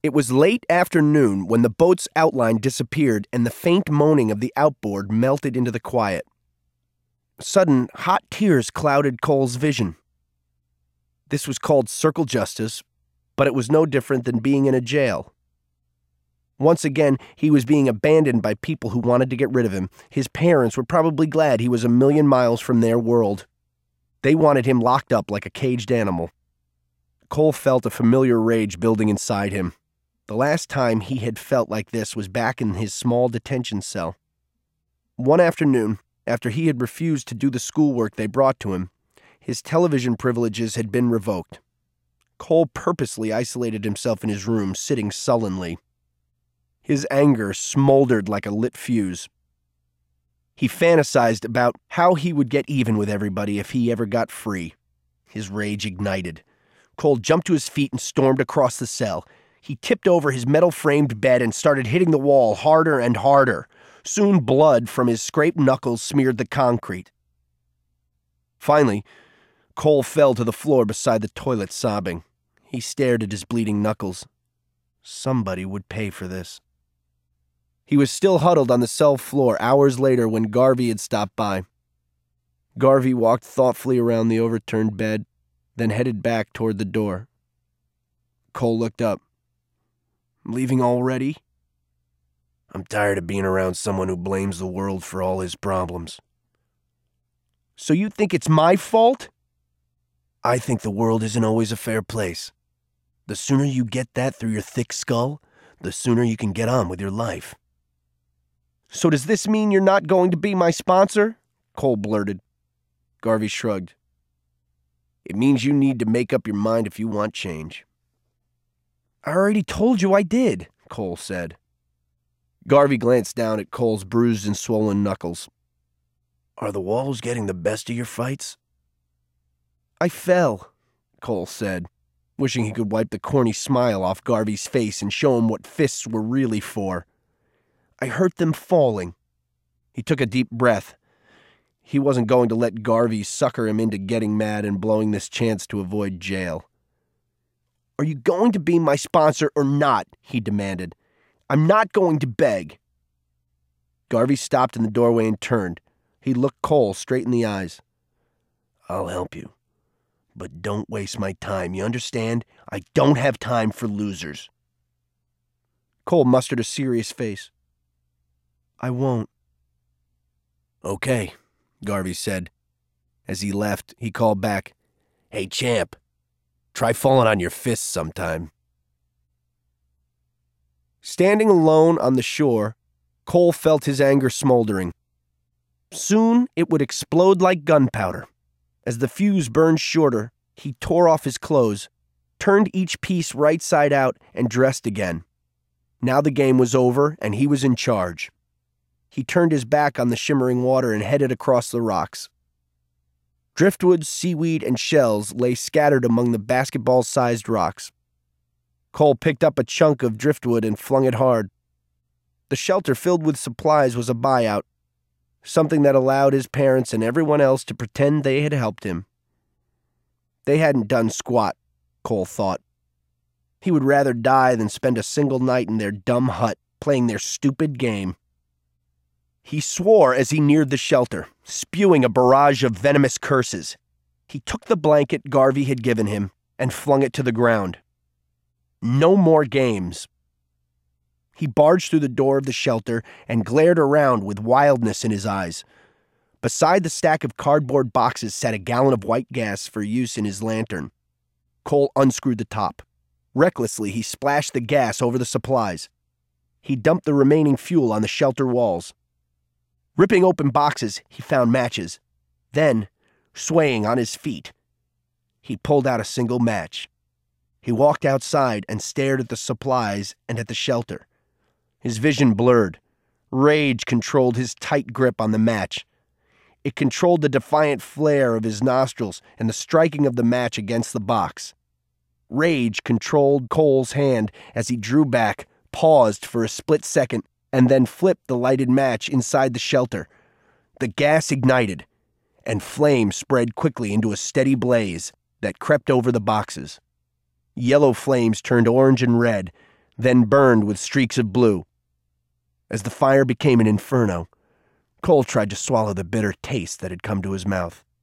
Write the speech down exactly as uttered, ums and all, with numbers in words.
It was late afternoon when the boat's outline disappeared and the faint moaning of the outboard melted into the quiet. Sudden, hot tears clouded Cole's vision. This was called circle justice, but it was no different than being in a jail. Once again, he was being abandoned by people who wanted to get rid of him. His parents were probably glad he was a million miles from their world. They wanted him locked up like a caged animal. Cole felt a familiar rage building inside him. The last time he had felt like this was back in his small detention cell. One afternoon, after he had refused to do the schoolwork they brought to him, his television privileges had been revoked. Cole purposely isolated himself in his room, sitting sullenly. His anger smoldered like a lit fuse. He fantasized about how he would get even with everybody if he ever got free. His rage ignited. Cole jumped to his feet and stormed across the cell. He tipped over his metal-framed bed and started hitting the wall harder and harder. Soon blood from his scraped knuckles smeared the concrete. Finally, Cole fell to the floor beside the toilet sobbing. He stared at his bleeding knuckles. Somebody would pay for this. He was still huddled on the cell floor hours later when Garvey had stopped by. Garvey walked thoughtfully around the overturned bed, then headed back toward the door. Cole looked up. Leaving already? I'm tired of being around someone who blames the world for all his problems. So you think it's my fault? I think the world isn't always a fair place. The sooner you get that through your thick skull, the sooner you can get on with your life. So does this mean you're not going to be my sponsor? Cole blurted. Garvey shrugged. It means you need to make up your mind if you want change. I already told you I did, Cole said. Garvey glanced down at Cole's bruised and swollen knuckles. Are the walls getting the best of your fights? I fell, Cole said, wishing he could wipe the corny smile off Garvey's face and show him what fists were really for. I hurt them falling. He took a deep breath. He wasn't going to let Garvey sucker him into getting mad and blowing this chance to avoid jail. Are you going to be my sponsor or not? He demanded. I'm not going to beg. Garvey stopped in the doorway and turned. He looked Cole straight in the eyes. I'll help you. But don't waste my time, you understand? I don't have time for losers. Cole mustered a serious face. I won't. Okay, Garvey said. As he left, he called back, Hey, champ, try falling on your fists sometime. Standing alone on the shore, Cole felt his anger smoldering. Soon it would explode like gunpowder. As the fuse burned shorter, he tore off his clothes, turned each piece right side out, and dressed again. Now the game was over, and he was in charge. He turned his back on the shimmering water and headed across the rocks. Driftwood, seaweed, and shells lay scattered among the basketball-sized rocks. Cole picked up a chunk of driftwood and flung it hard. The shelter filled with supplies was a buyout, something that allowed his parents and everyone else to pretend they had helped him. They hadn't done squat, Cole thought. He would rather die than spend a single night in their dumb hut playing their stupid game. He swore as he neared the shelter, spewing a barrage of venomous curses. He took the blanket Garvey had given him and flung it to the ground. No more games. He barged through the door of the shelter and glared around with wildness in his eyes. Beside the stack of cardboard boxes sat a gallon of white gas for use in his lantern. Cole unscrewed the top. Recklessly, he splashed the gas over the supplies. He dumped the remaining fuel on the shelter walls. Ripping open boxes, he found matches. Then, swaying on his feet, he pulled out a single match. He walked outside and stared at the supplies and at the shelter. His vision blurred. Rage controlled his tight grip on the match. It controlled the defiant flare of his nostrils and the striking of the match against the box. Rage controlled Cole's hand as he drew back, paused for a split second, and then flipped the lighted match inside the shelter. The gas ignited, and flame spread quickly into a steady blaze that crept over the boxes. Yellow flames turned orange and red, then burned with streaks of blue. As the fire became an inferno, Cole tried to swallow the bitter taste that had come to his mouth.